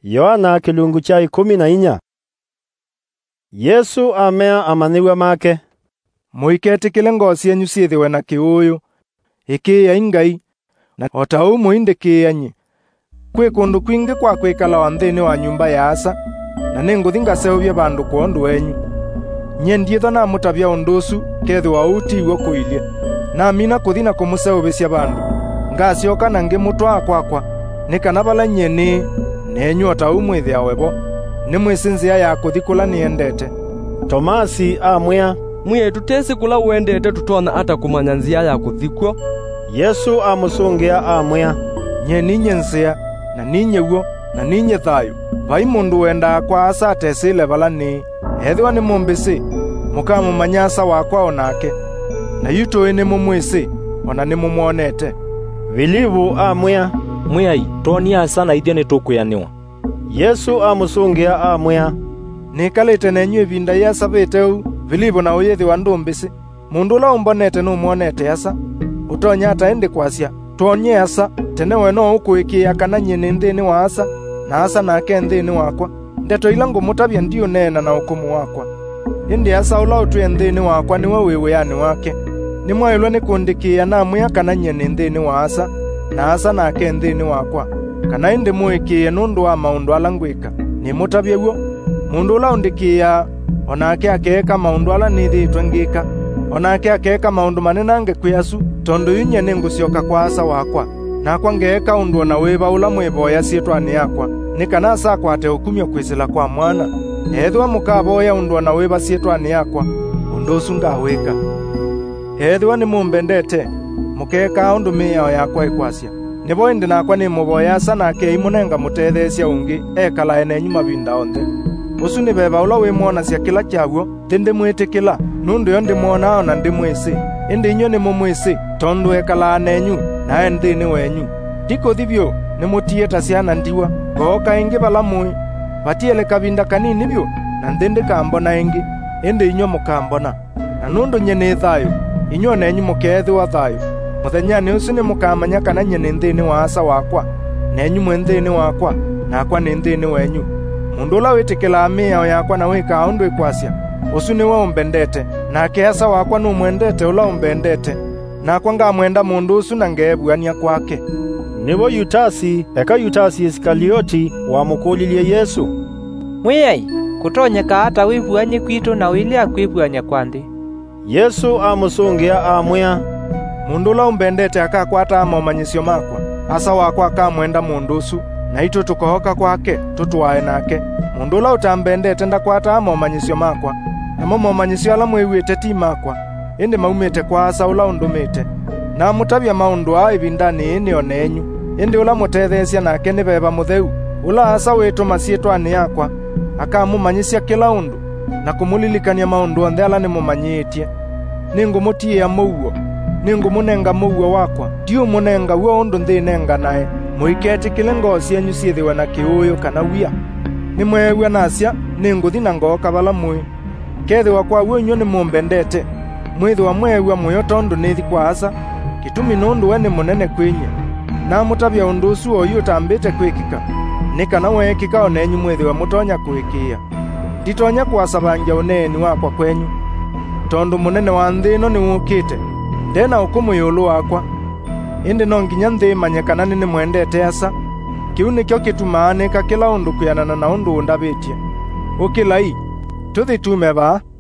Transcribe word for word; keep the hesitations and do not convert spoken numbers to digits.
Yohana kilungu cha ikumi na inya. Yesu amea amaniwa make. Muiketikile ngosi yenyu siithiwe na kiuyu iki ya Ngai na otau muindiki yanyi. Kwi kundu kwingi kwa kwikala wa nthini wa nyumba ya asa na ninguthi ngaseuvye bandu kwa undu wenyu. Nye ndiitho na mutavya undu ucu kethiwa utiiwe kuilia na mina kuthi na kumuseuvisia bandu ngacioka na ngimutwaa kwakwa nikana bala nyeni nenyu otau mwithia webo ni mwisinzia ya kuthi kula niendete. Tomasi amwia, mwie tutesi kula uendete tutona ata kumanya nzia ya kuthikwo. Yesu amusungia amwia, nye ninye nzia na ninye uo na ninye thayu. Vai mundu wenda kwa asa atesile bala ni ethiwa ni mumbisi mukamumanya asa wakwa onake na yutoi ni mumwisi ona ni mumuonete. Vilivu amwia, mwiai tonia asa na ithia ni tukuyaniwa. Yesu amusungia amwia, nikalite nenyu ivinda ya sabite u Vilivu na uyethi wa ndumbisi mundu ula umbonete no muonete asa utonya ata ende kwasia tonye asa tene we no ukuikia kana nyene nthini wa asa na asa nake nthini wakwa ndeto ila ngumutabia ndio nena na ukumu wakwa indi asa ula utwe nthini wakwa niwe wiwe yani wake ni mwailwe ni kundikia na mwe kana nyene nthini wa asa na asa nake nthini wakwa kana indi muikie nundu wa maundu ala ngwika ni mutabia uo mundu ula undikia onake akeka maundu ala nithitwe ngika onake akeka maundu manene ngekwiasu tondu yunye ningucioka kwa asa wakwa nakwa ngeeka undu ona wiva ula mwivoya sietwani yakwa nikana asa akwate ukumio kwisila kwa mwana ethwa mukavoya undu ona wiva sietwani yakwa undu ucu ngawika. Ethwa ni mumbendete mukeka undu miyao yakwa ikwasia nivo indi nakwa ni muvoya asa nake imunenga mutethesia ungi ekala enenyu mavinda onthe. Usu ni beba ula wimwonasia kila kyaw'o tindi mwitikila nundu yo ndimwona ona ndimwisi indi inyo ni mumwisi tondu ekala nenyu na nthini wenyu tiko thivyo ni mutieta ciana ndiwa goka ingi bala mui batiele kavinda kanini vyo na nthindi kambona ingi indi inyo mukambona na nundu nyene thayu inyo nenyu mukethiwa thayu. Muthenyani usu ni mukamanya kana nyene nthini wa asa wakwa nenyu mwe nthini wakwa nakwa ni nthini wenyu. Mundu ula witikila miyao yakwa na wika undu ikwasia usu niwe umbendete nake asa wakwa numwendete ula umbendete nakwa ngamwenda mundu usu na ngeebuania kwake. Nivo Yutasi eka Yutasi Iskalioti wamukulilie Yesu, mwiai kutonyeka hata wibuanye kwitu na wilia kwibuanya kwandi. Yesu amusungia amwia, mundu ula umbendete akakwata amomanyisio makwa asa wakwa akamwenda mundu usu na itu tukohoka kwake tutuwae nake. Mundu ula utambendete ndakwata amomanyisio makwa namo momanyisio ala mwiwite ti makwa indi maumite kwa asa ula undumite na mutabia maundu a ivindani ini onenyu indi ula mutethesia nake ni beba mutheu ula asa wituma sietwani yakwa akamumanyisia kila undu na kumulilikania maundu onthe ala nimumanyitie. Ningumutia muuo ningumunenga muuo wakwa tiu munenga uo undu nthinenga nae. Muiketikile ngosi yenyu siithiwe na kiuyu kana wia ni mwewa nasia ninguthi na ngoka bala mui kethiwa kwa uo inyo ni mumbendete mwithiwa mwewa muyo tondu nithi kwa asa kitumi nundu we ni munene kwinya na mutabia undu ucu oyu utambite kwikika nikana wekika onenyu mwithiwa mutonya kwikia. Nditonya kuwasabanja uneni wakwa kwenyu tondu munene wa nthi ino niwukite ndena ukumu yulu wakwa indi no nginya nthi manye kana ni mwendete asa. Kiu nikyo kitumaanika kila undu kuyanana na undu undavitie ukilai tuthi tume ba